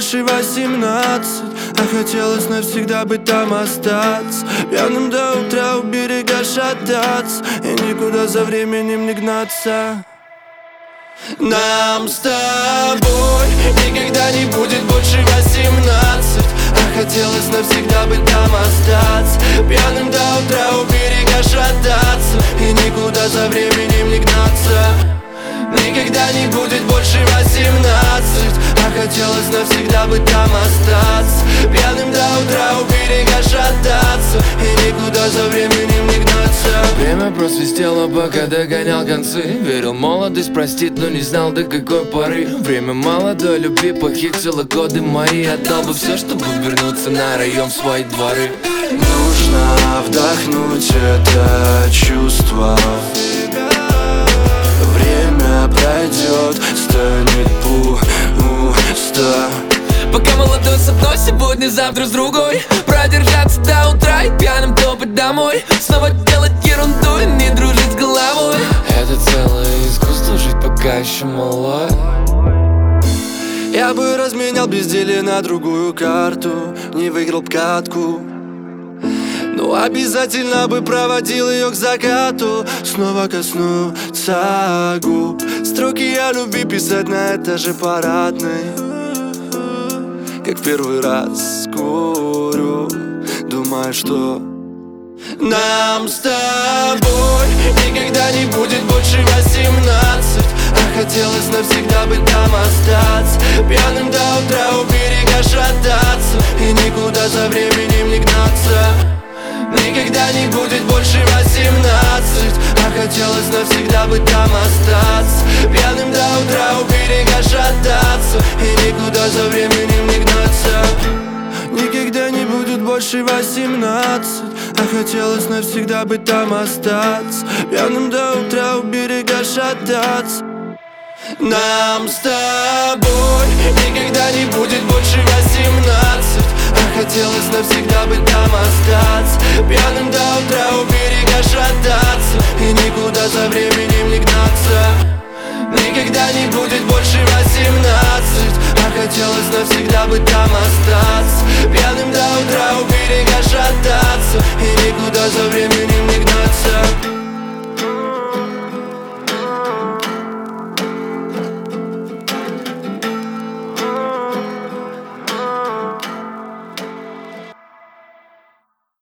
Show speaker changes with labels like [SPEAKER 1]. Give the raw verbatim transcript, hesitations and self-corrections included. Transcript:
[SPEAKER 1] больше восемнадцать, а хотелось навсегда быть там остаться. Пьяным до утра у берега шататься и никуда за временем не гнаться. Нам с тобой никогда не будет больше восемнадцать, а хотелось навсегда быть там остаться. Пьяным до утра у берега шататься и никуда за временем не гнаться. Никогда не будет больше восемнадцать, а хотелось навсегда быть там остаться. Пьяным до утра у берега шататься и никуда за временем не гнаться.
[SPEAKER 2] Время просвистело, пока догонял концы. Верил, молодость простит, но не знал до какой поры. Время молодой любви похитило годы мои. Отдал бы все, чтобы вернуться на район в свои дворы.
[SPEAKER 1] Нужно вдохнуть это чувство. Время пройдет, станет пусто.
[SPEAKER 2] Пока молодой с одной, сегодня, завтра с другой. Продержаться до утра и пьяным топать домой. Снова делать ерунду и не дружить с головой. Это целое искусство, жить пока еще молодой.
[SPEAKER 1] Я бы разменял безделие на другую карту, не выиграл б катку, но обязательно бы проводил ее к закату. Снова коснуться губ, строки о любви писать на этаже парадной. Как первый раз курю, думаю, что нам с тобой никогда не будет больше восемнадцать, а хотелось навсегда быть там остаться. Пьяным до утра у берега шататься и никуда за временем не гнаться. Никогда не будет больше восемнадцать, а хотелось навсегда быть там остаться. Пьяным до утра у берега шататься и никуда за временем не гнаться. Никогда не будет больше восемнадцать, а хотелось навсегда быть там остаться. Пьяным до утра у берега шататься. Нам с тобой никогда не будет больше восемнадцать, а хотелось навсегда быть там остаться. Пьяным до утра у берега шататься и никуда за временем не гнаться. Никогда не будет больше восемнадцать, а хотелось навсегда быть там остаться. Пьяным до утра у берега шататься и никуда за временем не гнаться.